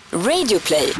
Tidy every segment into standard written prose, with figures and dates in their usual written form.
Radioplay.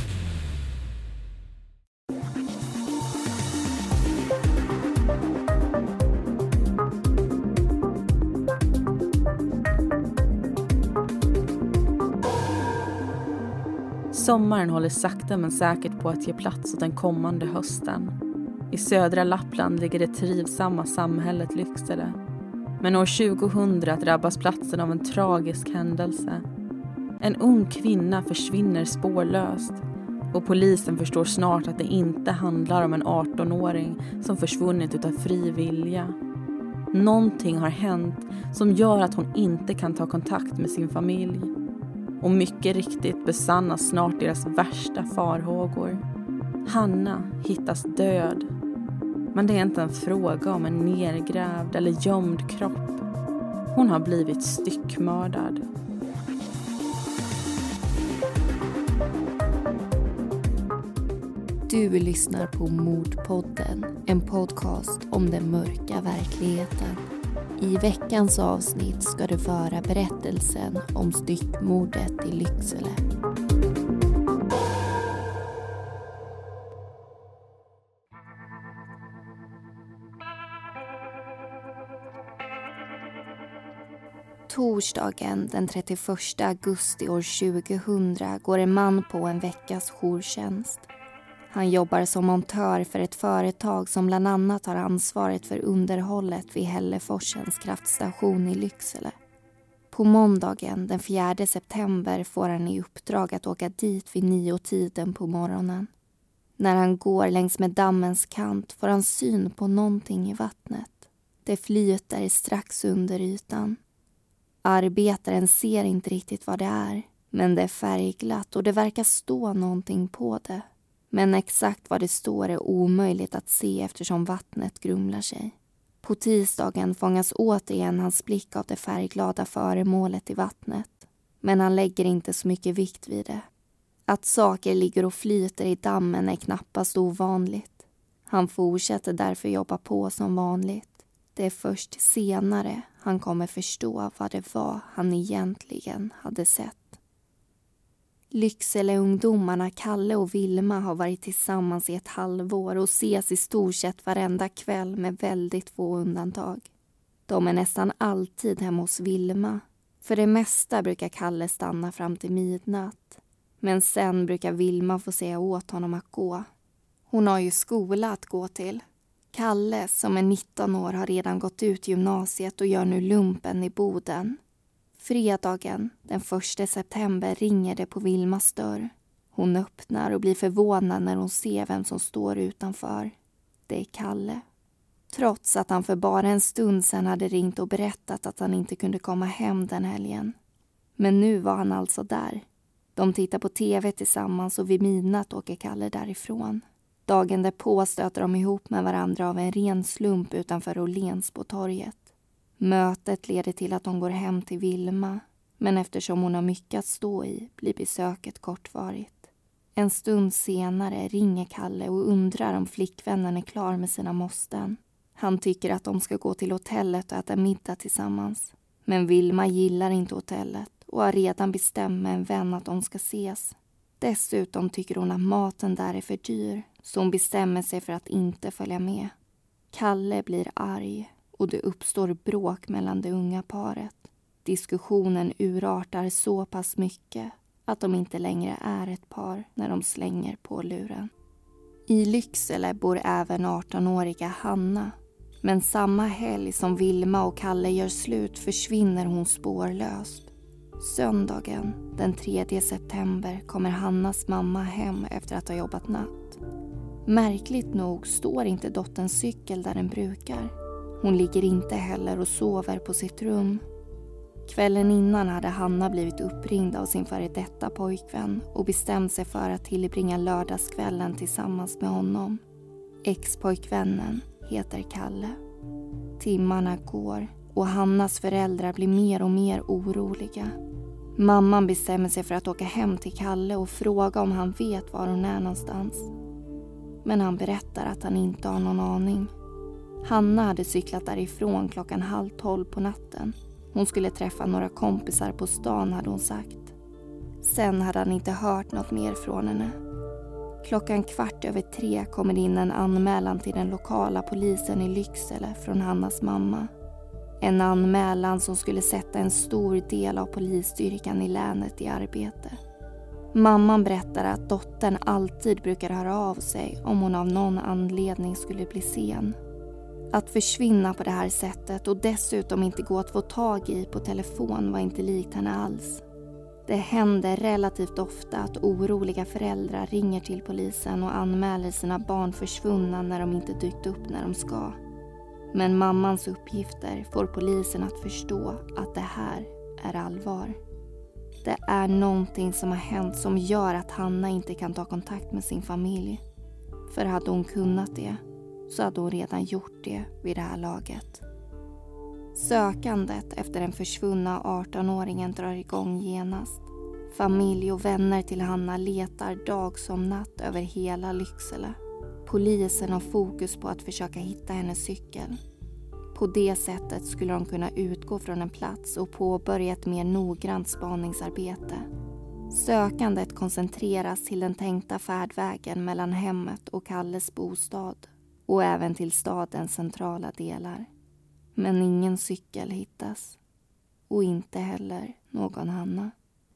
Sommaren håller sakta men säkert på att ge plats åt den kommande hösten. I södra Lappland ligger det trivsamma samhället Lycksele. Men år 2000 drabbas platsen av en tragisk händelse. En ung kvinna försvinner spårlöst. Och polisen förstår snart att det inte handlar om en 18-åring som försvunnit utav fri vilja. Någonting har hänt som gör att hon inte kan ta kontakt med sin familj. Och mycket riktigt besannas snart deras värsta farhågor. Hanna hittas död. Men det är inte en fråga om en nergrävd eller gömd kropp. Hon har blivit styckmördad. Du lyssnar på Mordpodden, en podcast om den mörka verkligheten. I veckans avsnitt ska du föra berättelsen om styckmordet i Lycksele. Torsdagen den 31 augusti år 2000 går en man på en veckas jourtjänst. Han jobbar som montör för ett företag som bland annat har ansvaret för underhållet vid Hälleforsens kraftstation i Lycksele. På måndagen den 4 september får han i uppdrag att åka dit vid 9-tiden på morgonen. När han går längs med dammens kant får han syn på någonting i vattnet. Det flyter strax under ytan. Arbetaren ser inte riktigt vad det är, men det är färgglatt och det verkar stå någonting på det. Men exakt vad det står är omöjligt att se eftersom vattnet grumlar sig. På tisdagen fångas återigen hans blick av det färgglada föremålet i vattnet. Men han lägger inte så mycket vikt vid det. Att saker ligger och flyter i dammen är knappast ovanligt. Han fortsätter därför jobba på som vanligt. Det är först senare han kommer förstå vad det var han egentligen hade sett. Lycksele-ungdomarna Kalle och Vilma har varit tillsammans i ett halvår och ses i stort sett varenda kväll med väldigt få undantag. De är nästan alltid hemma hos Vilma. För det mesta brukar Kalle stanna fram till midnatt. Men sen brukar Vilma få säga åt honom att gå. Hon har ju skola att gå till. Kalle, som är 19 år, har redan gått ut gymnasiet och gör nu lumpen i Boden. Fredagen, den 1 september, ringer det på Vilmas dörr. Hon öppnar och blir förvånad när hon ser vem som står utanför. Det är Kalle. Trots att han för bara en stund sedan hade ringt och berättat att han inte kunde komma hem den helgen. Men nu var han alltså där. De tittar på tv tillsammans och vid midnatt åker Kalle därifrån. Dagen därpå stöter de ihop med varandra av en ren slump utanför Åhléns på torget. Mötet leder till att de går hem till Vilma, men eftersom hon har mycket att stå i blir besöket kortvarigt. En stund senare ringer Kalle och undrar om flickvännen är klar med sina måsten. Han tycker att de ska gå till hotellet och äta middag tillsammans. Men Vilma gillar inte hotellet och har redan bestämt med en vän att de ska ses. Dessutom tycker hon att maten där är för dyr, så hon bestämmer sig för att inte följa med. Kalle blir arg. Och det uppstår bråk mellan det unga paret. Diskussionen urartar så pass mycket att de inte längre är ett par när de slänger på luren. I Lycksele bor även 18-åriga Hanna. Men samma helg som Vilma och Kalle gör slut försvinner hon spårlöst. Söndagen, den 3 september, kommer Hannas mamma hem efter att ha jobbat natt. Märkligt nog står inte dotterns cykel där den brukar. Hon ligger inte heller och sover på sitt rum. Kvällen innan hade Hanna blivit uppringd av sin före detta pojkvän och bestämt sig för att tillbringa lördagskvällen tillsammans med honom. Ex-pojkvännen heter Kalle. Timmarna går och Hannas föräldrar blir mer och mer oroliga. Mamman bestämmer sig för att åka hem till Kalle och fråga om han vet var hon är någonstans. Men han berättar att han inte har någon aning. Hanna hade cyklat därifrån 11:30 på natten. Hon skulle träffa några kompisar på stan, hade hon sagt. Sen hade han inte hört något mer från henne. 2:15 kommer in en anmälan till den lokala polisen i Lycksele från Hannas mamma. En anmälan som skulle sätta en stor del av polisstyrkan i länet i arbete. Mamman berättade att dottern alltid brukar höra av sig om hon av någon anledning skulle bli sen. Att försvinna på det här sättet och dessutom inte gå att få tag i på telefon var inte likt henne alls. Det händer relativt ofta att oroliga föräldrar ringer till polisen och anmäler sina barn försvunna när de inte dykt upp när de ska. Men mammans uppgifter får polisen att förstå att det här är allvar. Det är någonting som har hänt som gör att Hanna inte kan ta kontakt med sin familj. För hade hon kunnat det så hade hon redan gjort det vid det här laget. Sökandet efter den försvunna 18-åringen drar igång genast. Familj och vänner till Hanna letar dag som natt över hela Lycksele. Polisen har fokus på att försöka hitta hennes cykel. På det sättet skulle de kunna utgå från en plats och påbörja ett mer noggrant spaningsarbete. Sökandet koncentreras till den tänkta färdvägen mellan hemmet och Kalles bostad och även till stadens centrala delar. Men ingen cykel hittas och inte heller någon Hanna.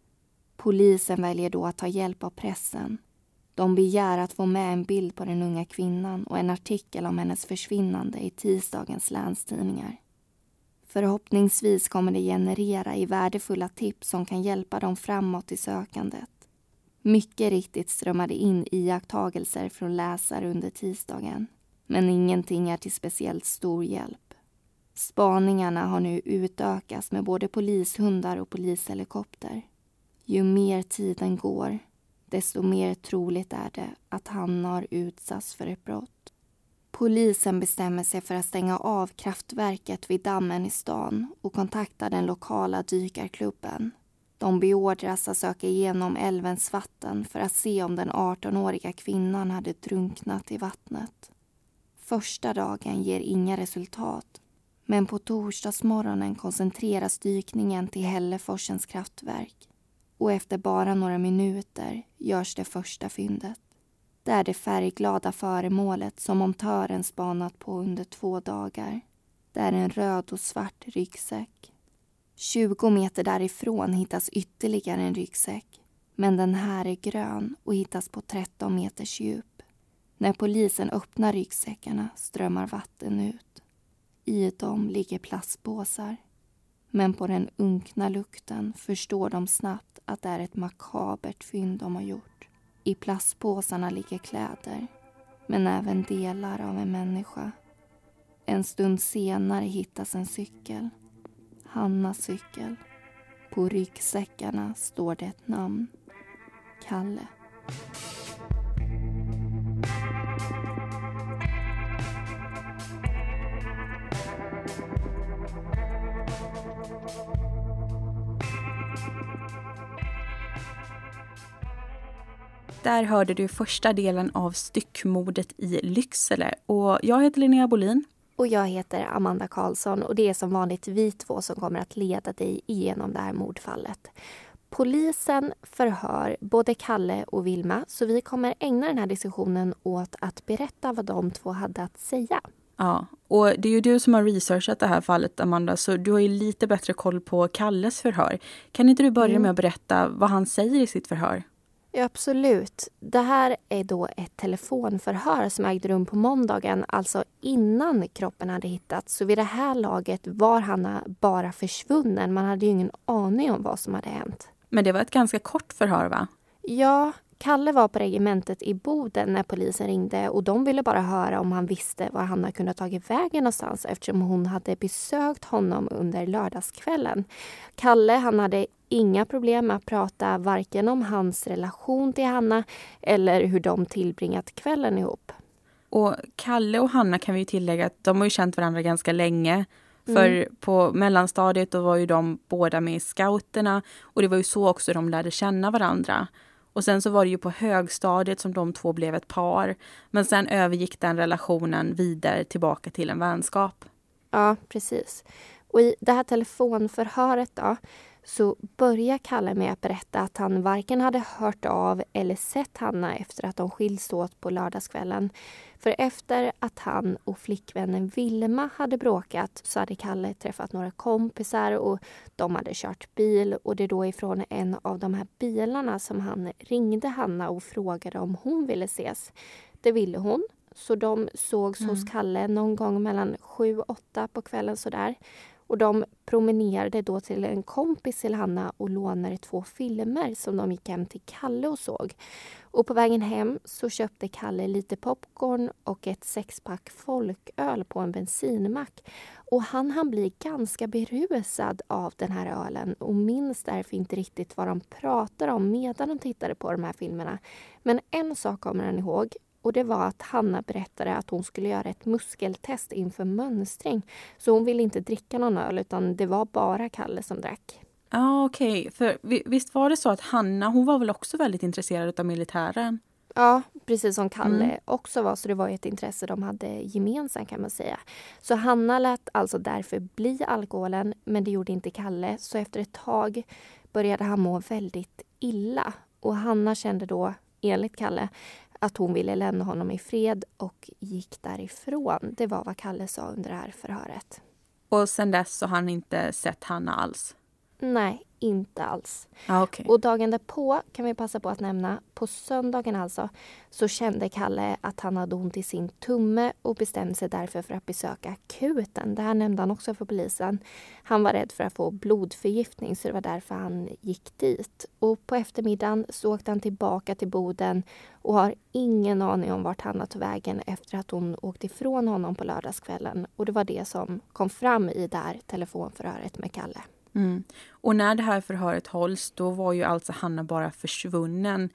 Polisen väljer då att ta hjälp av pressen. De begär att få med en bild på den unga kvinnan och en artikel om hennes försvinnande i tisdagens länstidningar. Förhoppningsvis kommer det generera i värdefulla tips som kan hjälpa dem framåt i sökandet. Mycket riktigt strömmade in iakttagelser från läsare under tisdagen, men ingenting är till speciellt stor hjälp. Spaningarna har nu utökats med både polishundar och polishelikopter. Ju mer tiden går, desto mer troligt är det att han har utsatts för ett brott. Polisen bestämmer sig för att stänga av kraftverket vid dammen i stan och kontaktar den lokala dykarklubben. De beordras att söka igenom älvens vatten för att se om den 18-åriga kvinnan hade drunknat i vattnet. Första dagen ger inga resultat, men på torsdagsmorgonen koncentreras dykningen till Hälleforsens kraftverk. Och efter bara några minuter görs det första fyndet. Det är det färgglada föremålet som montören spanat på under 2 dagar. Det är en röd och svart ryggsäck. 20 meter därifrån hittas ytterligare en ryggsäck. Men den här är grön och hittas på 13 meters djup. När polisen öppnar ryggsäckarna strömmar vatten ut. I dem ligger plastpåsar. Men på den unkna lukten förstår de snabbt att det är ett makabert fynd de har gjort. I plastpåsarna ligger kläder, men även delar av en människa. En stund senare hittas en cykel. Hannas cykel. På ryggsäckarna står det ett namn. Kalle. Där hörde du första delen av styckmordet i Lycksele. Och jag heter Linnea Bolin. Och jag heter Amanda Karlsson och det är som vanligt vi två som kommer att leda dig igenom det här mordfallet. Polisen förhör både Kalle och Vilma, så vi kommer ägna den här diskussionen åt att berätta vad de två hade att säga. Ja, och det är ju du som har researchat det här fallet, Amanda, så du har ju lite bättre koll på Kalles förhör. Kan inte du börja med att berätta vad han säger i sitt förhör? Ja, absolut. Det här är då ett telefonförhör som ägde rum på måndagen, alltså innan kroppen hade hittats. Så vid det här laget var Hanna bara försvunnen. Man hade ju ingen aning om vad som hade hänt. Men det var ett ganska kort förhör, va? Ja, Kalle var på regementet i Boden när polisen ringde och de ville bara höra om han visste var Hanna kunde ha tagit vägen någonstans eftersom hon hade besökt honom under lördagskvällen. Kalle, han hade inga problem med att prata varken om hans relation till Hanna eller hur de tillbringat kvällen ihop. Och Kalle och Hanna kan vi ju tillägga att de har ju känt varandra ganska länge. För på mellanstadiet då var ju de båda med i scouterna och det var ju så också de lärde känna varandra. Och sen så var det ju på högstadiet som de två blev ett par. Men sen övergick den relationen vidare tillbaka till en vänskap. Ja, precis. Och i det här telefonförhöret då så börjar Kalle med att berätta att han varken hade hört av eller sett Hanna efter att de skiljs åt på lördagskvällen. För efter att han och flickvännen Vilma hade bråkat så hade Kalle träffat några kompisar och de hade kört bil. Och det är då ifrån en av de här bilarna som han ringde Hanna och frågade om hon ville ses. Det ville hon. Så de sågs hos Kalle någon gång mellan 7-8 på kvällen sådär. Och de promenerade då till en kompis till Hanna och lånade 2 filmer som de gick hem till Kalle och såg. Och på vägen hem så köpte Kalle lite popcorn och ett 6-pack folköl på en bensinmack. Och han blir ganska berusad av den här ölen och minns därför inte riktigt vad de pratade om medan de tittade på de här filmerna. Men en sak kommer han ihåg. Och det var att Hanna berättade att hon skulle göra ett muskeltest inför mönstring. Så hon ville inte dricka någon öl utan det var bara Kalle som drack. Ja, okej. För visst var det så att Hanna, hon var väl också väldigt intresserad av militären? Ja, precis som Kalle också var. Så det var ett intresse de hade gemensamt kan man säga. Så Hanna lät alltså därför bli alkoholen men det gjorde inte Kalle. Så efter ett tag började han må väldigt illa. Och Hanna kände då, enligt Kalle, att hon ville lämna honom i fred och gick därifrån. Det var vad Kalle sa under det här förhöret. Och sen dess så har han inte sett Hanna alls? Nej, inte alls. Ah, okay. Och dagen därpå kan vi passa på att nämna, på söndagen alltså, så kände Kalle att han hade ont i sin tumme och bestämde sig därför för att besöka akuten. Det här nämnde han också för polisen. Han var rädd för att få blodförgiftning så det var därför han gick dit. Och på eftermiddagen så åkte han tillbaka till Boden och har ingen aning om vart Hanna tog vägen efter att hon åkte ifrån honom på lördagskvällen. Och det var det som kom fram i det här telefonförhöret med Kalle. Mm. Och när det här förhöret hålls då var ju alltså Hanna bara försvunnen.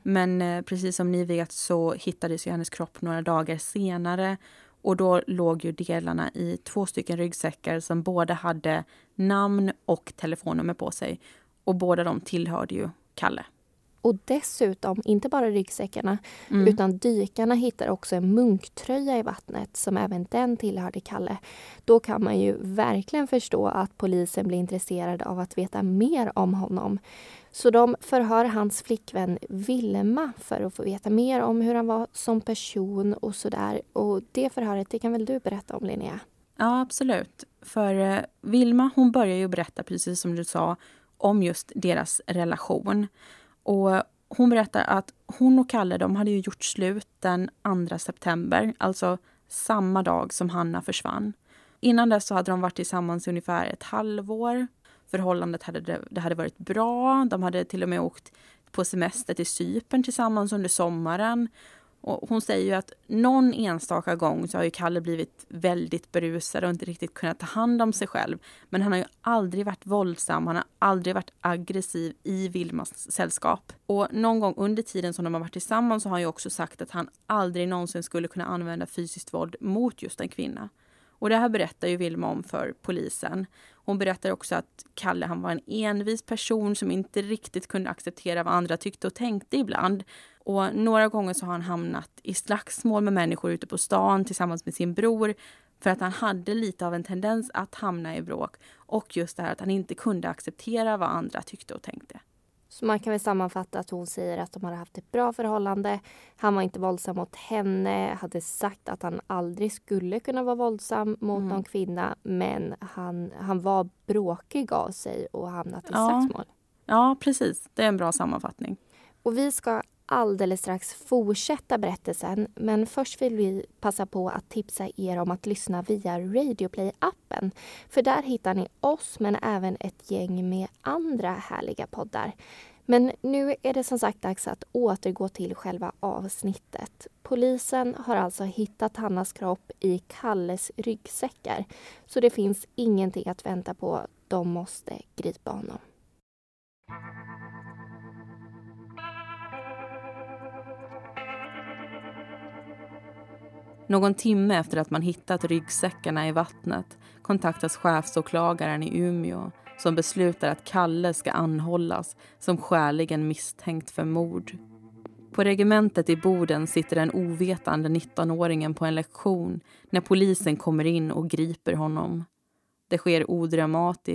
Men precis som ni vet så hittades ju hennes kropp några dagar senare och då låg ju delarna i 2 stycken ryggsäckar som båda hade namn och telefonnummer på sig och båda de tillhörde ju Kalle. Och dessutom, inte bara ryggsäckarna, utan dykarna hittar också en munktröja i vattnet som även den tillhörde Kalle. Då kan man ju verkligen förstå att polisen blir intresserad av att veta mer om honom. Så de förhör hans flickvän Vilma för att få veta mer om hur han var som person och sådär. Och det förhöret, det kan väl du berätta om, Linnea? Ja, absolut. För Vilma, hon börjar ju berätta, precis som du sa, om just deras relation. Och hon berättar att hon och Kalle, de hade ju gjort slut den 2 september, alltså samma dag som Hanna försvann. Innan dess så hade de varit tillsammans i ungefär ett halvår. Förhållandet hade varit bra. De hade till och med åkt på semester till Cypern tillsammans under sommaren. Och hon säger ju att någon enstaka gång så har ju Kalle blivit väldigt berusad och inte riktigt kunnat ta hand om sig själv. Men han har ju aldrig varit våldsam, han har aldrig varit aggressiv i Vilmas sällskap. Och någon gång under tiden som de har varit tillsammans så har han ju också sagt att han aldrig någonsin skulle kunna använda fysiskt våld mot just en kvinna. Och det här berättar ju Vilma om för polisen. Hon berättar också att Kalle, han var en envis person som inte riktigt kunde acceptera vad andra tyckte och tänkte ibland. Och några gånger så har han hamnat i slagsmål med människor ute på stan tillsammans med sin bror. För att han hade lite av en tendens att hamna i bråk. Och just det här att han inte kunde acceptera vad andra tyckte och tänkte. Så man kan väl sammanfatta att hon säger att de hade haft ett bra förhållande. Han var inte våldsam mot henne. Hade sagt att han aldrig skulle kunna vara våldsam mot någon kvinna. Men han var bråkig av sig och hamnat i slagsmål. Ja, precis. Det är en bra sammanfattning. Och vi ska alldeles strax fortsätta berättelsen. Men först vill vi passa på att tipsa er om att lyssna via Radioplay-appen. För där hittar ni oss men även ett gäng med andra härliga poddar. Men nu är det som sagt dags att återgå till själva avsnittet. Polisen har alltså hittat Hannas kropp i Kalles ryggsäckar. Så det finns ingenting att vänta på. De måste gripa honom. Någon timme efter att man hittat ryggsäckarna i vattnet kontaktas chefsåklagaren i Umeå som beslutar att Kalle ska anhållas som skäligen misstänkt för mord. På regementet i Boden sitter den ovetande 19-åringen på en lektion när polisen kommer in och griper honom. Det sker odramatiskt.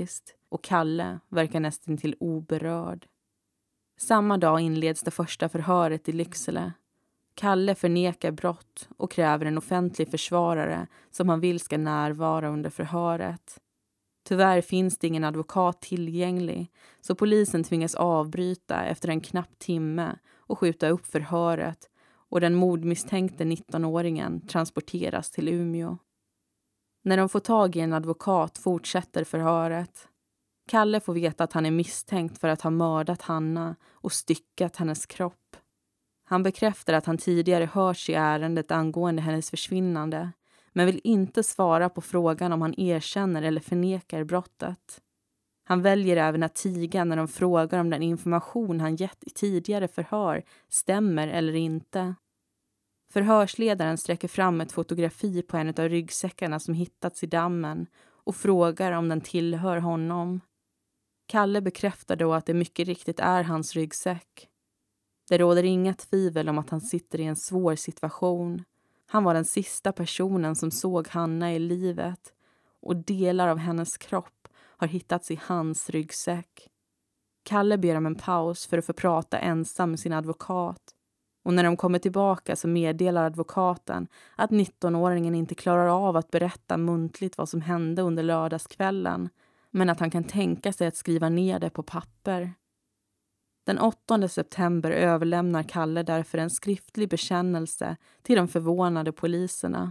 och Kalle verkar nästan till oberörd. Samma dag inleds det första förhöret i Lycksele. Kalle förnekar brott och kräver en offentlig försvarare som han vill ska närvara under förhöret. Tyvärr finns det ingen advokat tillgänglig, så polisen tvingas avbryta efter en knapp timme och skjuta upp förhöret, och den mordmisstänkte 19-åringen transporteras till Umeå. När de får tag i en advokat fortsätter förhöret. Kalle får veta att han är misstänkt för att ha mördat Hanna och styckat hennes kropp. Han bekräftar att han tidigare hörts i ärendet angående hennes försvinnande, men vill inte svara på frågan om han erkänner eller förnekar brottet. Han väljer även att tiga när de frågar om den information han gett i tidigare förhör stämmer eller inte. Förhörsledaren sträcker fram ett fotografi på en av ryggsäckarna som hittats i dammen och frågar om den tillhör honom. Kalle bekräftar då att det mycket riktigt är hans ryggsäck. Det råder inga tvivel om att han sitter i en svår situation. Han var den sista personen som såg Hanna i livet, och delar av hennes kropp har hittats i hans ryggsäck. Kalle ber om en paus för att få prata ensam med sin advokat. Och när de kommer tillbaka så meddelar advokaten att 19-åringen inte klarar av att berätta muntligt vad som hände under lördagskvällen, men att han kan tänka sig att skriva ner det på papper. Den 8 september överlämnar Kalle därför en skriftlig bekännelse till de förvånade poliserna.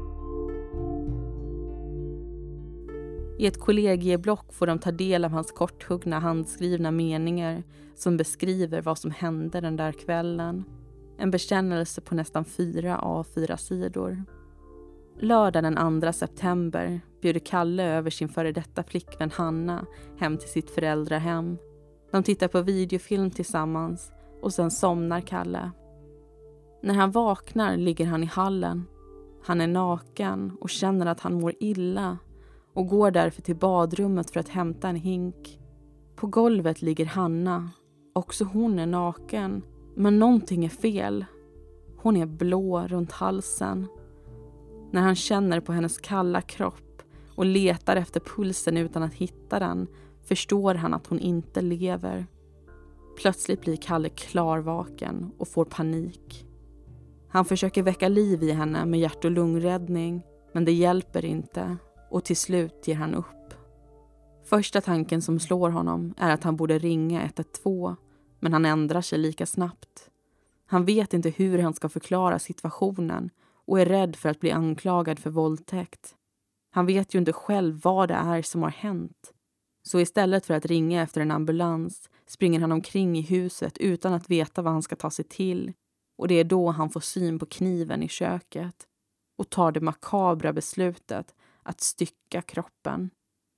I ett kollegieblock får de ta del av hans korthuggna handskrivna meningar som beskriver vad som hände den där kvällen. En bekännelse på nästan 4 A4-sidor. Lördag den 2 september bjuder Kalle över sin före detta flickvän Hanna hem till sitt föräldrahem. De tittar på videofilm tillsammans och sen somnar Kalle. När han vaknar ligger han i hallen. Han är naken och känner att han mår illa och går därför till badrummet för att hämta en hink. På golvet ligger Hanna. Också hon är naken, men någonting är fel. Hon är blå runt halsen. När han känner på hennes kalla kropp och letar efter pulsen utan att hitta den, förstår han att hon inte lever. Plötsligt blir Kalle klarvaken och får panik. Han försöker väcka liv i henne med hjärt- och lungräddning, men det hjälper inte, och till slut ger han upp. Första tanken som slår honom är att han borde ringa 112, men han ändrar sig lika snabbt. Han vet inte hur han ska förklara situationen och är rädd för att bli anklagad för våldtäkt. Han vet ju inte själv vad det är som har hänt. Så istället för att ringa efter en ambulans springer han omkring i huset utan att veta vad han ska ta sig till. Och det är då han får syn på kniven i köket och tar det makabra beslutet att stycka kroppen.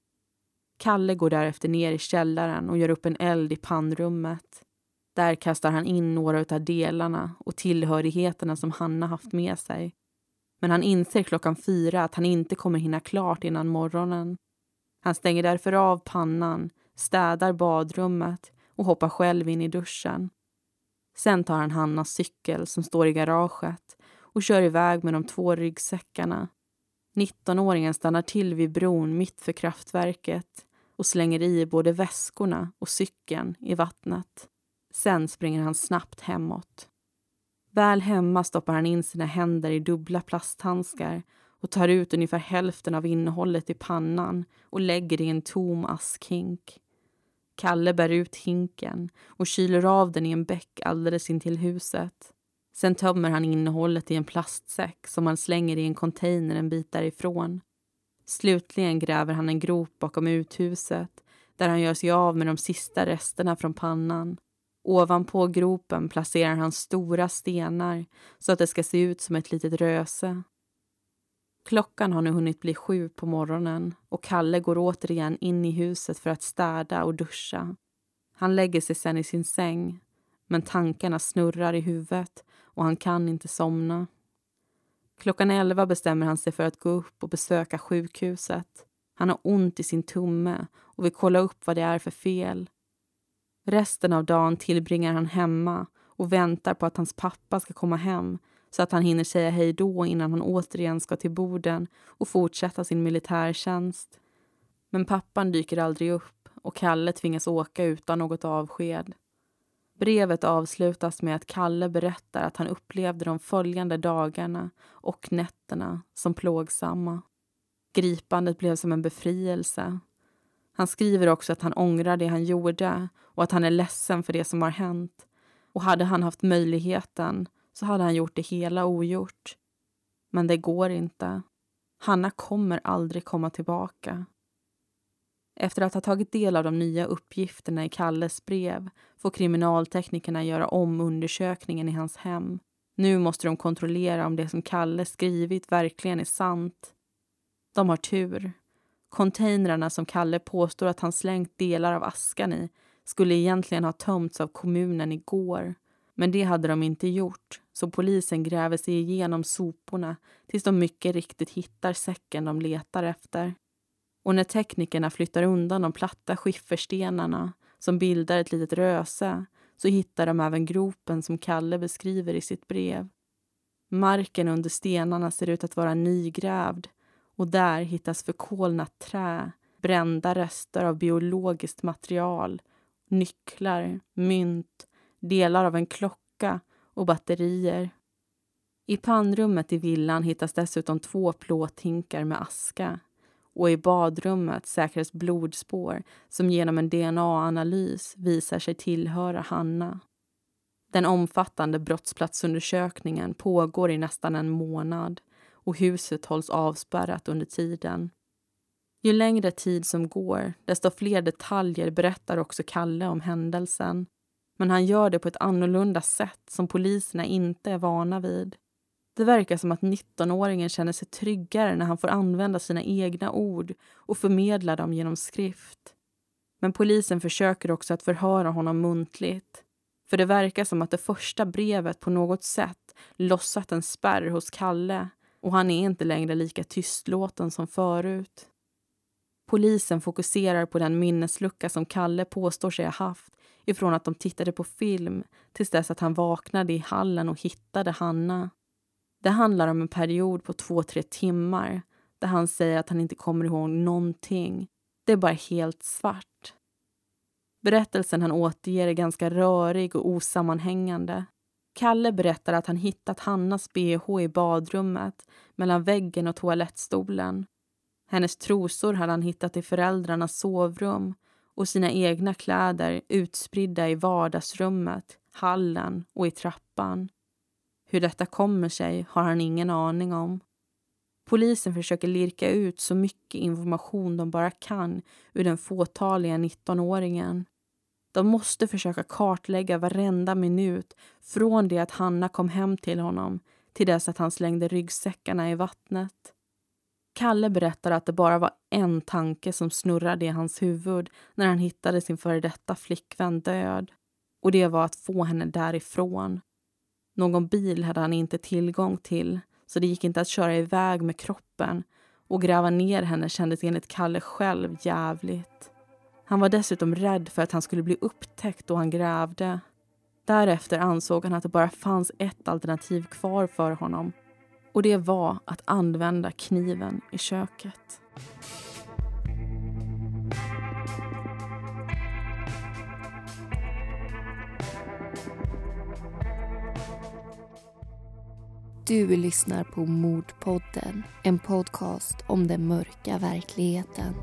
Kalle går därefter ner i källaren och gör upp en eld i pannrummet. Där kastar han in några av delarna och tillhörigheterna som Hanna haft med sig. Men han inser klockan 4 att han inte kommer hinna klart innan morgonen. Han stänger därför av pannan, städar badrummet och hoppar själv in i duschen. Sen tar han Hannas cykel som står i garaget och kör iväg med de 2 ryggsäckarna. 19-åringen stannar till vid bron mitt för kraftverket och slänger i både väskorna och cykeln i vattnet. Sen springer han snabbt hemåt. Väl hemma stoppar han in sina händer i dubbla plasthandskar och tar ut ungefär hälften av innehållet i pannan och lägger det i en tom askhink. Kalle bär ut hinken och kyler av den i en bäck alldeles intill huset. Sen tömmer han innehållet i en plastsäck som han slänger i en container en bit därifrån. Slutligen gräver han en grop bakom uthuset där han gör sig av med de sista resterna från pannan. Ovanpå gropen placerar han stora stenar så att det ska se ut som ett litet röse. Klockan har nu hunnit bli 7 på morgonen och Kalle går återigen in i huset för att städa och duscha. Han lägger sig sen i sin säng, men tankarna snurrar i huvudet och han kan inte somna. Klockan 11 bestämmer han sig för att gå upp och besöka sjukhuset. Han har ont i sin tumme och vill kolla upp vad det är för fel. Resten av dagen tillbringar han hemma och väntar på att hans pappa ska komma hem så att han hinner säga hej då innan han återigen ska till Boden och fortsätta sin militärtjänst. Men pappan dyker aldrig upp. och Kalle tvingas åka utan något avsked. Brevet avslutas med att Kalle berättar att han upplevde de följande dagarna och nätterna som plågsamma. Gripandet blev som en befrielse. Han skriver också att han ångrar det han gjorde och att han är ledsen för det som har hänt. Och hade han haft möjligheten så hade han gjort det hela ogjort. Men det går inte. Hanna kommer aldrig komma tillbaka. Efter att ha tagit del av de nya uppgifterna i Kalles brev får kriminalteknikerna göra om undersökningen i hans hem. Nu måste de kontrollera om det som Kalle skrivit verkligen är sant. De har tur. Containrarna som Kalle påstår att han slängt delar av askan i skulle egentligen ha tömts av kommunen igår. Men det hade de inte gjort, så polisen gräver sig igenom soporna tills de mycket riktigt hittar säcken de letar efter. Och när teknikerna flyttar undan de platta skifferstenarna som bildar ett litet röse så hittar de även gropen som Kalle beskriver i sitt brev. Marken under stenarna ser ut att vara nygrävd och där hittas förkolnat trä, brända rester av biologiskt material, nycklar, mynt, delar av en klocka och batterier. I pannrummet i villan hittas dessutom 2 plåthinkar med aska. Och i badrummet säkras blodspår som genom en DNA-analys visar sig tillhöra Hanna. Den omfattande brottsplatsundersökningen pågår i nästan en månad och huset hålls avspärrat under tiden. Ju längre tid som går, desto fler detaljer berättar också Kalle om händelsen. Men han gör det på ett annorlunda sätt som poliserna inte är vana vid. Det verkar som att 19-åringen känner sig tryggare när han får använda sina egna ord och förmedla dem genom skrift. Men polisen försöker också att förhöra honom muntligt. För det verkar som att det första brevet på något sätt lossat en spärr hos Kalle och han är inte längre lika tystlåten som förut. Polisen fokuserar på den minneslucka som Kalle påstår sig ha haft ifrån att de tittade på film tills dess att han vaknade i hallen och hittade Hanna. Det handlar om en period på 2-3 timmar där han säger att han inte kommer ihåg någonting. Det är bara helt svart. Berättelsen han återger är ganska rörig och osammanhängande. Kalle berättar att han hittat Hannas BH i badrummet mellan väggen och toalettstolen. Hennes trosor hade han hittat i föräldrarnas sovrum och sina egna kläder utspridda i vardagsrummet, hallen och i trappan. Hur detta kommer sig har han ingen aning om. Polisen försöker lirka ut så mycket information de bara kan ur den fåtaliga 19-åringen. De måste försöka kartlägga varenda minut från det att Hanna kom hem till honom till dess att han slängde ryggsäckarna i vattnet. Kalle berättar att det bara var en tanke som snurrade i hans huvud när han hittade sin före detta flickvän död. Och det var att få henne därifrån. Någon bil hade han inte tillgång till så det gick inte att köra iväg med kroppen och gräva ner henne kändes enligt Kalle själv jävligt. Han var dessutom rädd för att han skulle bli upptäckt då han grävde. Därefter ansåg han att det bara fanns ett alternativ kvar för honom och det var att använda kniven i köket. Du lyssnar på Mordpodden, en podcast om den mörka verkligheten.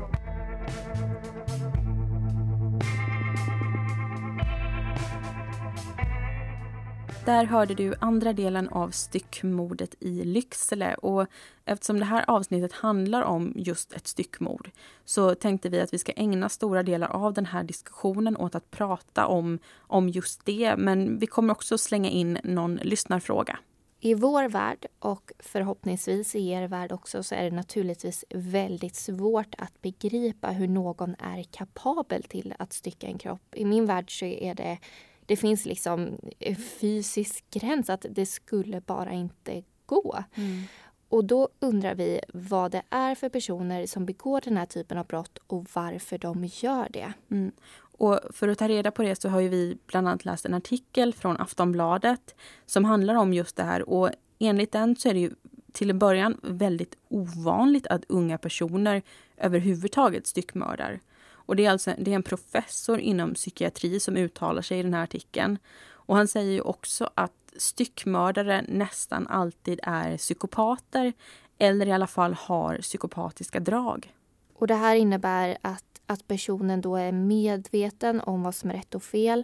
Där hörde du andra delen av styckmordet i Lycksele och eftersom det här avsnittet handlar om just ett styckmord så tänkte vi att vi ska ägna stora delar av den här diskussionen åt att prata om just det, men vi kommer också slänga in någon lyssnarfråga. I vår värld och förhoppningsvis i er värld också så är det naturligtvis väldigt svårt att begripa hur någon är kapabel till att stycka en kropp. I min värld så är det finns liksom en fysisk gräns att det skulle bara inte gå. Mm. Och då undrar vi vad det är för personer som begår den här typen av brott och varför de gör det. Mm. Och för att ta reda på det så har ju vi bland annat läst en artikel från Aftonbladet som handlar om just det här. Och enligt den så är det ju till en början väldigt ovanligt att unga personer överhuvudtaget styckmördar. Och det är en professor inom psykiatri som uttalar sig i den här artikeln. Och han säger ju också att styckmördare nästan alltid är psykopater eller i alla fall har psykopatiska drag. Och det här innebär att personen då är medveten om vad som är rätt och fel,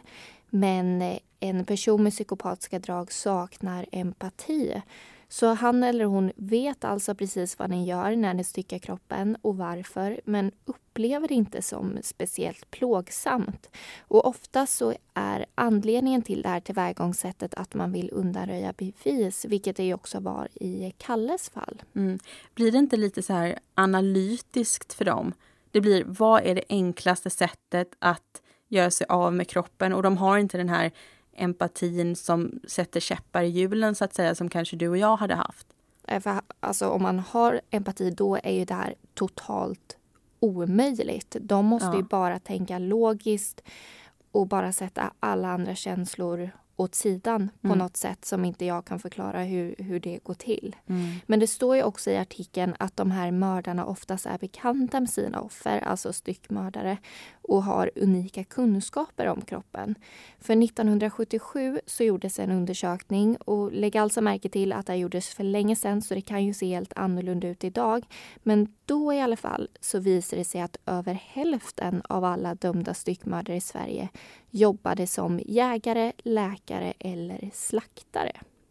men en person med psykopatiska drag saknar empati. Så han eller hon vet alltså precis vad den gör när den styckar kroppen och varför, men upplever det inte som speciellt plågsamt. Och ofta så är anledningen till det här tillvägagångssättet att man vill undanröja bevis, vilket det ju också var i Kalles fall. Blir det inte lite så här analytiskt för dem? Det blir, vad är det enklaste sättet att göra sig av med kroppen? Och de har inte den här empatin som sätter käppar i hjulen så att säga, som kanske du och jag hade haft. För, alltså, om man har empati, då är ju det här totalt omöjligt. De måste ju bara tänka logiskt och bara sätta alla andra känslor åt sidan på något sätt som inte jag kan förklara hur det går till. Men det står ju också i artikeln att de här mördarna oftast är bekanta med sina offer, alltså styckmördare, och har unika kunskaper om kroppen. För 1977 så gjordes en undersökning, och lägg alltså märke till att det gjordes för länge sedan, så det kan ju se helt annorlunda ut idag. Men då i alla fall så visade det sig att över hälften av alla dömda styckmördare i Sverige jobbade som jägare, läkare eller slaktare.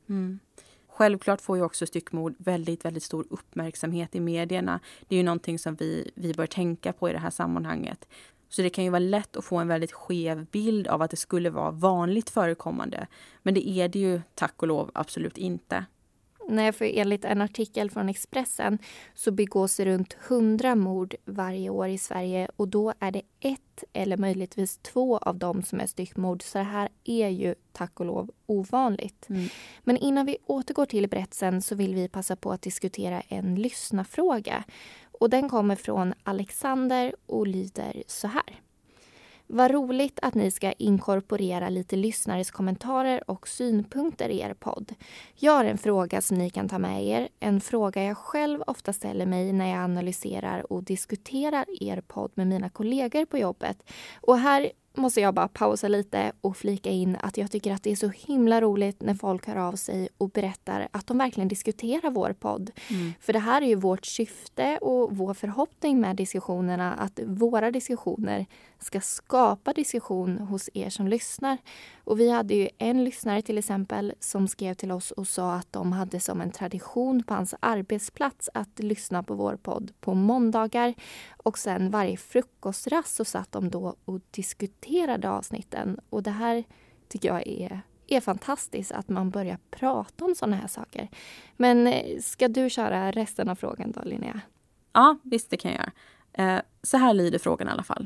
Självklart får ju också styckmord väldigt, väldigt stor uppmärksamhet i medierna. Det är ju någonting som vi bör tänka på i det här sammanhanget. Så det kan ju vara lätt att få en väldigt skev bild av att det skulle vara vanligt förekommande. Men det är det ju, tack och lov, absolut inte. Nej, för enligt en artikel från Expressen så begås det runt 100 mord varje år i Sverige, och då är det 1 eller möjligtvis 2 av dem som är styckmord. Så det här är ju, tack och lov, ovanligt. Men innan vi återgår till berättelsen så vill vi passa på att diskutera en lyssnarfråga. Och den kommer från Alexander och lyder så här. Vad roligt att ni ska inkorporera lite lyssnares kommentarer och synpunkter i er podd. Jag har en fråga som ni kan ta med er. En fråga jag själv ofta ställer mig när jag analyserar och diskuterar er podd med mina kollegor på jobbet. Och här måste jag bara pausa lite och flika in att jag tycker att det är så himla roligt när folk hör av sig och berättar att de verkligen diskuterar vår podd. För det här är ju vårt syfte och vår förhoppning med diskussionerna, att våra diskussioner ska skapa diskussion hos er som lyssnar. Och vi hade ju en lyssnare till exempel som skrev till oss och sa att de hade som en tradition på hans arbetsplats att lyssna på vår podd på måndagar. Och sen varje frukostrast så satt de då och diskuterade avsnitten. Och det här tycker jag är fantastiskt, att man börjar prata om sådana här saker. Men ska du köra resten av frågan då, Linnea? Ja, visst det kan jag göra. Så här lyder frågan i alla fall.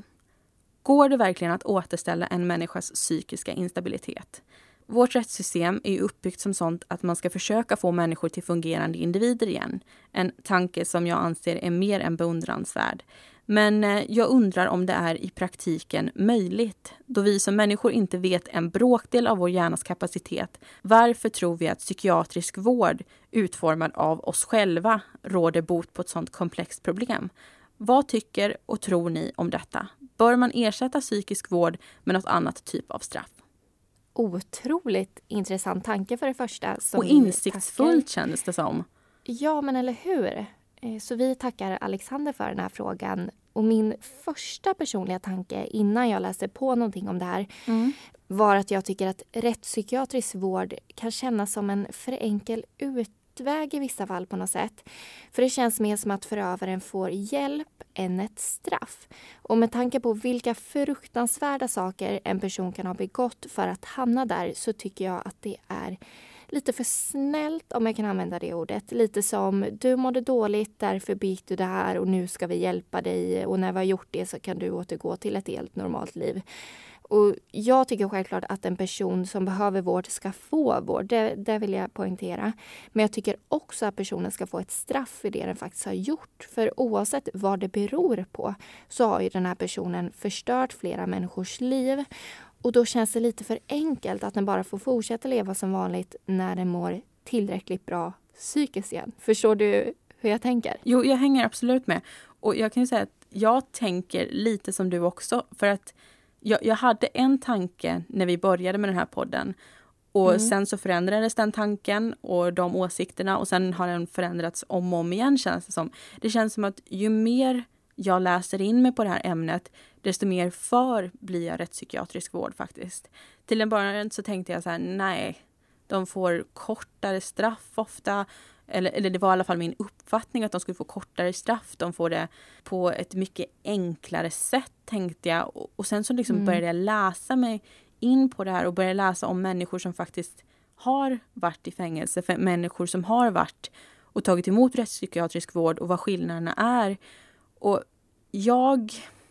Går det verkligen att återställa en människas psykiska instabilitet? Vårt rättssystem är ju uppbyggt som sånt att man ska försöka få människor till fungerande individer igen. En tanke som jag anser är mer än beundransvärd. Men jag undrar om det är i praktiken möjligt, då vi som människor inte vet en bråkdel av vår hjärnas kapacitet. Varför tror vi att psykiatrisk vård utformad av oss själva råder bot på ett sådant komplext problem? Vad tycker och tror ni om detta? Bör man ersätta psykisk vård med något annat typ av straff? Otroligt intressant tanke för det första. Och insiktsfullt kändes det som. Ja, men eller hur? Så vi tackar Alexander för den här frågan. Och min första personliga tanke innan jag läste på någonting om det här var att jag tycker att rättspsykiatrisk vård kan kännas som en för enkel utväg i vissa fall på något sätt. För det känns mer som att förövaren får hjälp än ett straff. Och med tanke på vilka fruktansvärda saker en person kan ha begått för att hamna där, så tycker jag att det är lite för snällt, om jag kan använda det ordet. Lite som, du mådde dåligt, därför begick du det här och nu ska vi hjälpa dig. Och när vi har gjort det så kan du återgå till ett helt normalt liv. Och jag tycker självklart att en person som behöver vård ska få vård. Det vill jag poängtera. Men jag tycker också att personen ska få ett straff för det den faktiskt har gjort. För oavsett vad det beror på så har ju den här personen förstört flera människors liv. Och då känns det lite för enkelt att den bara får fortsätta leva som vanligt när den mår tillräckligt bra psykiskt igen. Förstår du hur jag tänker? Jo, jag hänger absolut med. Och jag kan ju säga att jag tänker lite som du också. För att jag hade en tanke när vi började med den här podden. Och sen så förändrades den tanken och de åsikterna. Och sen har den förändrats om och om igen, känns det som. Det känns som att ju mer jag läser in mig på det här ämnet, desto mer för blir jag rättspsykiatrisk vård faktiskt. Till en början så tänkte jag så här, nej, de får kortare straff ofta. Eller det var i alla fall min uppfattning att de skulle få kortare straff. De får det på ett mycket enklare sätt, tänkte jag. Och sen så liksom började jag läsa mig in på det här och började läsa om människor som faktiskt har varit i fängelse. För människor som har varit och tagit emot rättspsykiatrisk vård och vad skillnaderna är. Och jag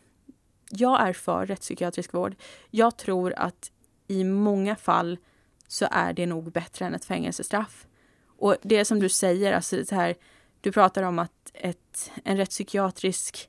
är för rättspsykiatrisk vård. Jag tror att i många fall så är det nog bättre än ett fängelsestraff. Och det som du säger, alltså så här, du pratar om att en rättspsykiatrisk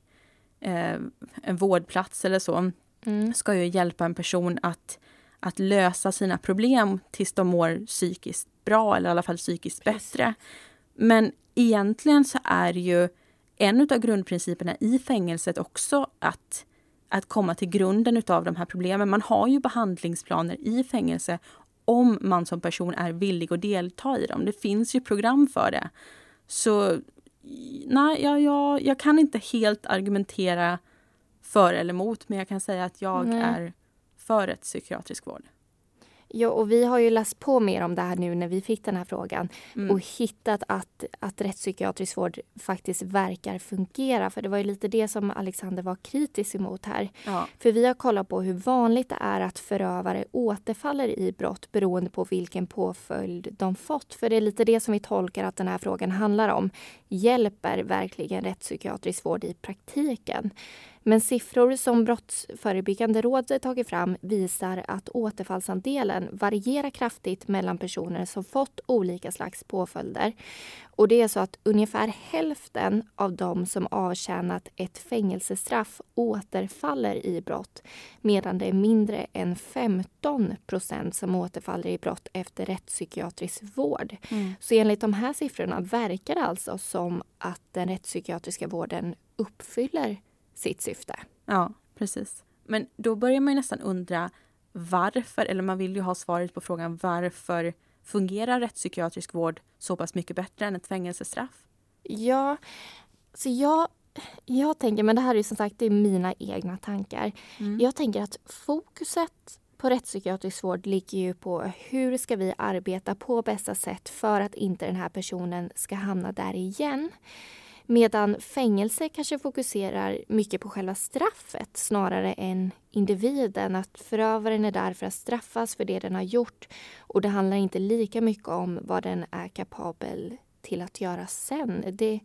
en vårdplats eller så ska ju hjälpa en person att lösa sina problem tills de mår psykiskt bra eller i alla fall psykiskt bättre. Men egentligen så är ju en av grundprinciperna i fängelset också att komma till grunden av de här problemen. Man har ju behandlingsplaner i fängelse om man som person är villig att delta i dem. Det finns ju program för det. Så nej, jag kan inte helt argumentera för eller emot, men jag kan säga att jag är för ett psykiatrisk vård. Ja, och vi har ju läst på mer om det här nu när vi fick den här frågan och hittat att rättspsykiatrisk vård faktiskt verkar fungera. För det var ju lite det som Alexander var kritisk emot här. Ja. För vi har kollat på hur vanligt det är att förövare återfaller i brott beroende på vilken påföljd de fått. För det är lite det som vi tolkar att den här frågan handlar om. Hjälper verkligen rättspsykiatrisk vård i praktiken? Men siffror som Brottsförebyggande rådet tagit fram visar att återfallsandelen varierar kraftigt mellan personer som fått olika slags påföljder. Och det är så att ungefär hälften av de som avtjänat ett fängelsestraff återfaller i brott, medan det är mindre än 15% som återfaller i brott efter rättspsykiatrisk vård. Så enligt de här siffrorna verkar det alltså som att den rättspsykiatriska vården uppfyller sitt syfte. Ja, precis. Men då börjar man ju nästan undra varför, eller man vill ju ha svaret på frågan varför fungerar rättspsykiatrisk vård så pass mycket bättre än ett fängelsestraff? Ja, så jag tänker, men det här är ju som sagt det är mina egna tankar. Jag tänker att fokuset på rättspsykiatrisk vård ligger ju på hur ska vi arbeta på bästa sätt för att inte den här personen ska hamna där igen. Medan fängelse kanske fokuserar mycket på själva straffet snarare än individen. Att förövaren är där för att straffas för det den har gjort. Och det handlar inte lika mycket om vad den är kapabel till att göra sen. Det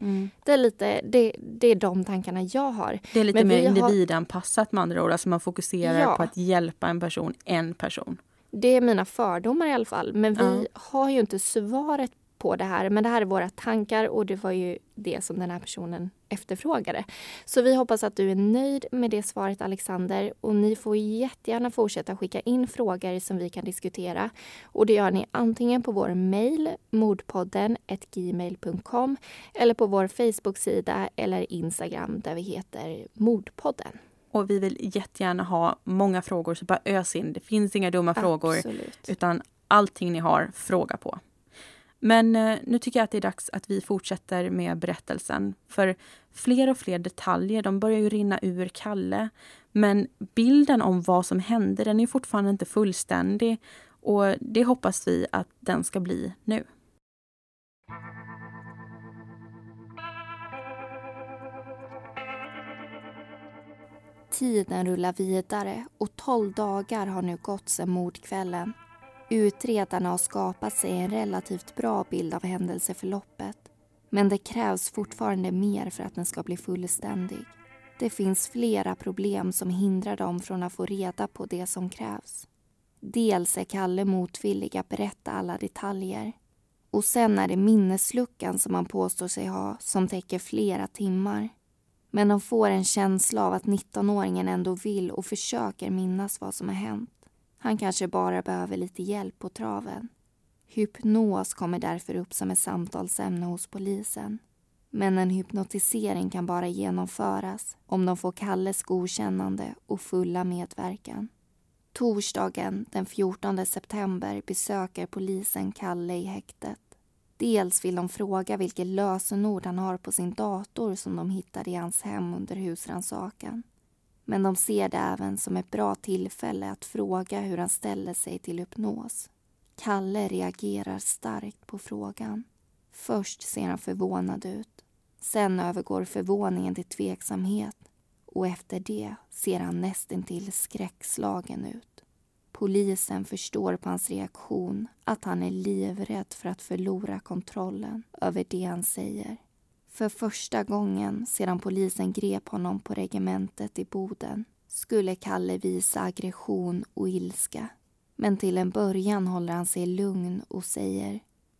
är de tankarna jag har. Det är lite mer individanpassat med andra ord. Alltså man fokuserar på att hjälpa en person. Det är mina fördomar i alla fall. Men vi har ju inte svaret på det här. Men det här är våra tankar och det var ju det som den här personen efterfrågade. Så vi hoppas att du är nöjd med det svaret, Alexander. Och ni får jättegärna fortsätta skicka in frågor som vi kan diskutera. Och det gör ni antingen på vår mejl mordpodden@gmail.com eller på vår Facebook-sida eller Instagram där vi heter Mordpodden. Och vi vill jättegärna ha många frågor, så bara ös in. Det finns inga dumma frågor, utan allting ni har, fråga på. Men nu tycker jag att det är dags att vi fortsätter med berättelsen. För fler och fler detaljer, de börjar ju rinna ur Kalle. Men bilden om vad som hände, den är fortfarande inte fullständig. Och det hoppas vi att den ska bli nu. Tiden rullar vidare och 12 dagar har nu gått sedan mordkvällen. Utredarna har skapat sig en relativt bra bild av händelseförloppet. Men det krävs fortfarande mer för att den ska bli fullständig. Det finns flera problem som hindrar dem från att få reda på det som krävs. Dels är Kalle motvillig att berätta alla detaljer. Och sen är det minnesluckan som man påstår sig ha som täcker flera timmar. Men de får en känsla av att 19-åringen ändå vill och försöker minnas vad som har hänt. Han kanske bara behöver lite hjälp på traven. Hypnos kommer därför upp som ett samtalsämne hos polisen. Men en hypnotisering kan bara genomföras om de får Kalles godkännande och fulla medverkan. Torsdagen den 14 september besöker polisen Kalle i häktet. Dels vill de fråga vilket lösenord han har på sin dator som de hittade i hans hem under husrannsakan. Men de ser det även som ett bra tillfälle att fråga hur han ställer sig till hypnos. Kalle reagerar starkt på frågan. Först ser han förvånad ut. Sen övergår förvåningen till tveksamhet. Och efter det ser han nästintill skräckslagen ut. Polisen förstår på hans reaktion att han är livrädd för att förlora kontrollen över det han säger. För första gången sedan polisen grep honom på regementet i Boden skulle Kalle visa aggression och ilska. Men till en början håller han sig lugn och säger: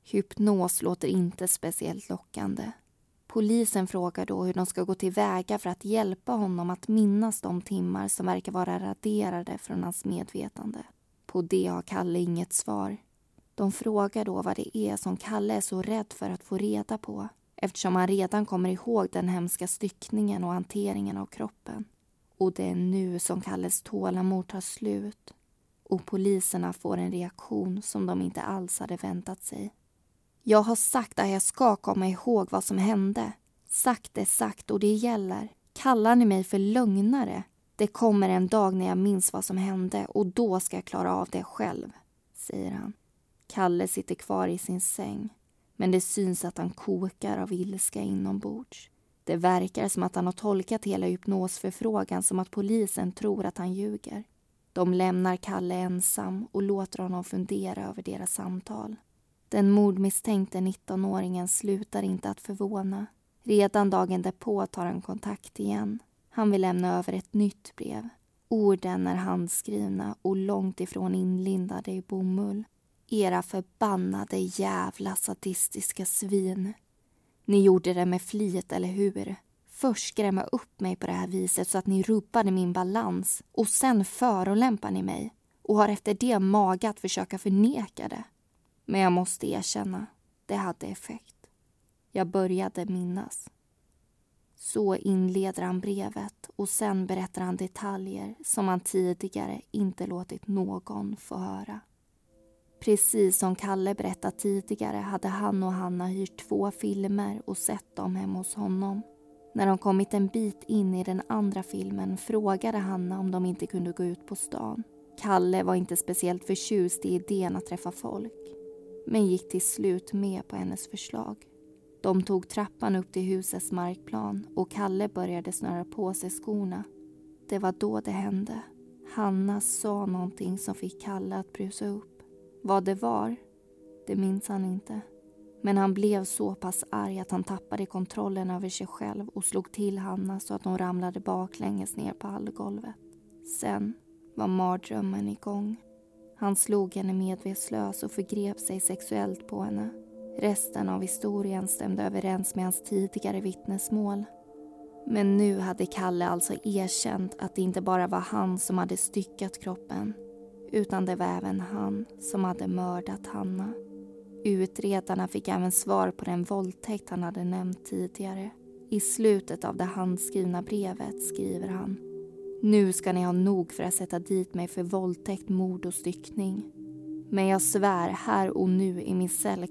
hypnos låter inte speciellt lockande. Polisen frågar då hur de ska gå tillväga för att hjälpa honom att minnas de timmar som verkar vara raderade från hans medvetande. På det har Kalle inget svar. De frågar då vad det är som Kalle är så rädd för att få reda på, eftersom han redan kommer ihåg den hemska styckningen och hanteringen av kroppen. Och det är nu som Kalles tålamod tar slut och poliserna får en reaktion som de inte alls hade väntat sig. Jag har sagt att jag ska komma ihåg vad som hände. Sagt är sagt och det gäller. Kallar ni mig för lögnare? Det kommer en dag när jag minns vad som hände och då ska jag klara av det själv, säger han. Kalle sitter kvar i sin säng, men det syns att han kokar av ilska inombords. Det verkar som att han har tolkat hela hypnosförfrågan som att polisen tror att han ljuger. De lämnar Kalle ensam och låter honom fundera över deras samtal. Den mordmisstänkte 19-åringen slutar inte att förvåna. Redan dagen därpå tar han kontakt igen. Han vill lämna över ett nytt brev. Orden är handskrivna och långt ifrån inlindade i bomull. Era förbannade jävla sadistiska svin. Ni gjorde det med flit, eller hur? Först skrämma upp mig på det här viset så att ni rubbade min balans. Och sen förolämpar ni mig. Och har efter det mage att försöka förneka det. Men jag måste erkänna, det hade effekt. Jag började minnas. Så inleder han brevet och sen berättar han detaljer som han tidigare inte låtit någon få höra. Precis som Kalle berättat tidigare hade han och Hanna hyrt 2 filmer och sett dem hemma hos honom. När de kommit en bit in i den andra filmen frågade Hanna om de inte kunde gå ut på stan. Kalle var inte speciellt förtjust i idén att träffa folk, men gick till slut med på hennes förslag. De tog trappan upp till husets markplan och Kalle började snöra på sig skorna. Det var då det hände. Hanna sa någonting som fick Kalle att brusa upp. Vad det var, det minns han inte. Men han blev så pass arg att han tappade kontrollen över sig själv och slog till Hanna så att hon ramlade baklänges ner på hallgolvet. Sen var mardrömmen igång. Han slog henne medvetslös och förgrep sig sexuellt på henne. Resten av historien stämde överens med hans tidigare vittnesmål. Men nu hade Kalle alltså erkänt att det inte bara var han som hade styckat kroppen, utan det var även han som hade mördat Hanna. Utredarna fick även svar på den våldtäkt han hade nämnt tidigare. I slutet av det handskrivna brevet skriver han: nu ska ni ha nog för att sätta dit mig för våldtäkt, mord och styckning. Men jag svär här och nu i min cell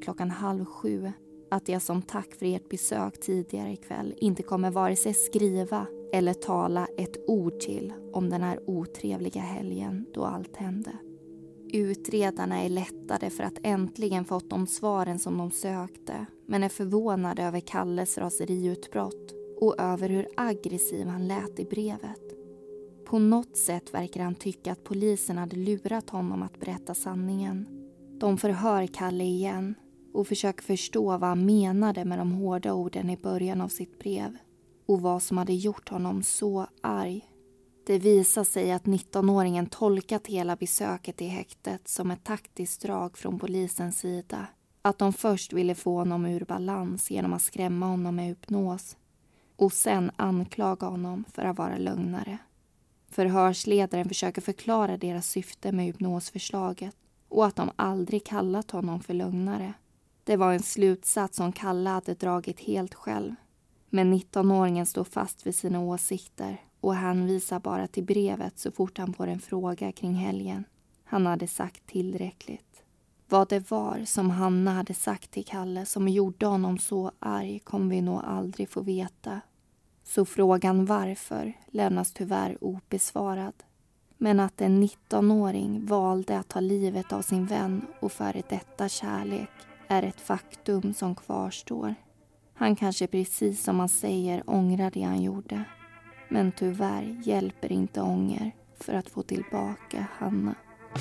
6:30 att jag som tack för ert besök tidigare ikväll inte kommer vare sig skriva eller tala ett ord till om den här otrevliga helgen då allt hände. Utredarna är lättade för att äntligen fått de svaren som de sökte, men är förvånade över Kalles raseriutbrott och över hur aggressiv han lät i brevet. På något sätt verkar han tycka att polisen hade lurat honom att berätta sanningen. De förhör Kalle igen och försöker förstå vad han menade med de hårda orden i början av sitt brev och vad som hade gjort honom så arg. Det visar sig att 19-åringen tolkat hela besöket i häktet som ett taktiskt drag från polisens sida. Att de först ville få honom ur balans genom att skrämma honom med hypnos och sen anklaga honom för att vara lögnare. Förhörsledaren försöker förklara deras syfte med hypnosförslaget och att de aldrig kallat honom för lögnare. Det var en slutsats som Kalle hade dragit helt själv. Men 19-åringen står fast vid sina åsikter och hänvisar bara till brevet så fort han får en fråga kring helgen. Han hade sagt tillräckligt. Vad det var som Hanna hade sagt till Kalle som gjorde honom så arg kommer vi nog aldrig få veta. Så frågan varför lämnas tyvärr obesvarad. Men att en 19-åring valde att ta livet av sin vän och före detta kärlek är ett faktum som kvarstår. Han kanske precis som man säger ångrar det han gjorde. Men tyvärr hjälper inte ånger för att få tillbaka Hanna.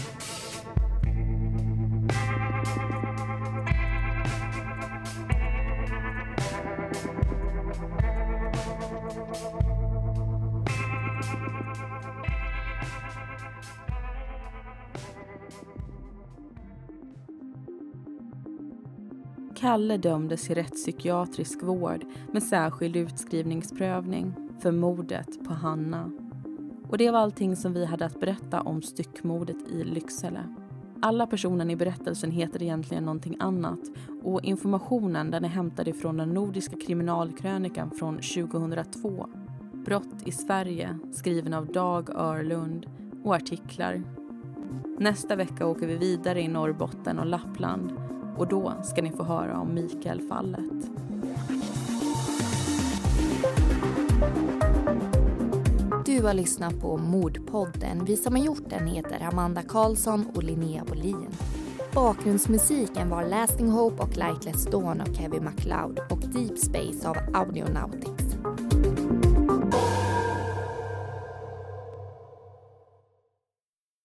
Kalle dömdes till rättspsykiatrisk vård med särskild utskrivningsprövning för mordet på Hanna. Och det var allting som vi hade att berätta om styckmordet i Lycksele. Alla personer i berättelsen heter egentligen någonting annat och informationen den är hämtad ifrån den nordiska kriminalkrönikan från 2002. Brott i Sverige skriven av Dag Örlund och artiklar. Nästa vecka åker vi vidare i Norrbotten och Lappland. Och då ska ni få höra om Mikael-fallet. Du har lyssnat på Mordpodden. Vi som har gjort den heter Amanda Karlsson och Linnea Bolin. Bakgrundsmusiken var Lasting Hope och Lightless Dawn av Kevin MacLeod och Deep Space av Audionautics.